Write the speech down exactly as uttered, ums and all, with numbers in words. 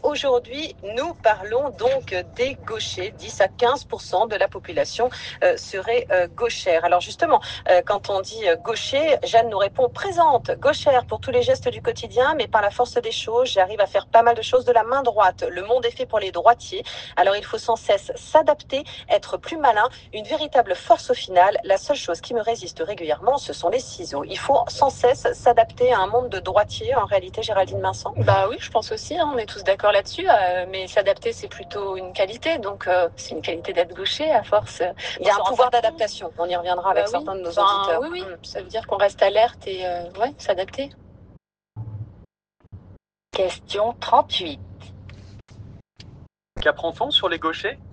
aujourd'hui, nous parlons donc des gauchers. dix à quinze pour cent de la population euh, serait euh, gauchère. Alors justement, euh, quand on dit euh, gaucher, Jeanne nous répond présente, gauchère pour tous les gestes du quotidien, mais par la force des choses, j'arrive à faire pas mal de choses de la main droite. Le monde est fait pour les droitiers, alors il faut sans cesse s'adapter, être plus malin, une véritable force au final. La seule chose qui me résiste régulièrement, ce sont les ciseaux. Il faut sans cesse s'adapter à un monde de droitiers, en réalité, Géraldine Vincent. Bah oui, je pense aussi, hein, on est tous d'accord là-dessus, euh, mais s'adapter, c'est plutôt une qualité, donc euh, c'est une qualité d'être gaucher à force. euh, Il y a on un s'en pouvoir rend pas compte. d'adaptation, on y reviendra avec Bah oui. certains de nos Enfin, auditeurs. Oui, oui, Mm. ça veut dire qu'on reste alerte et euh, ouais, s'adapter. Question trente-huit. Qu'apprend-on sur les gauchers?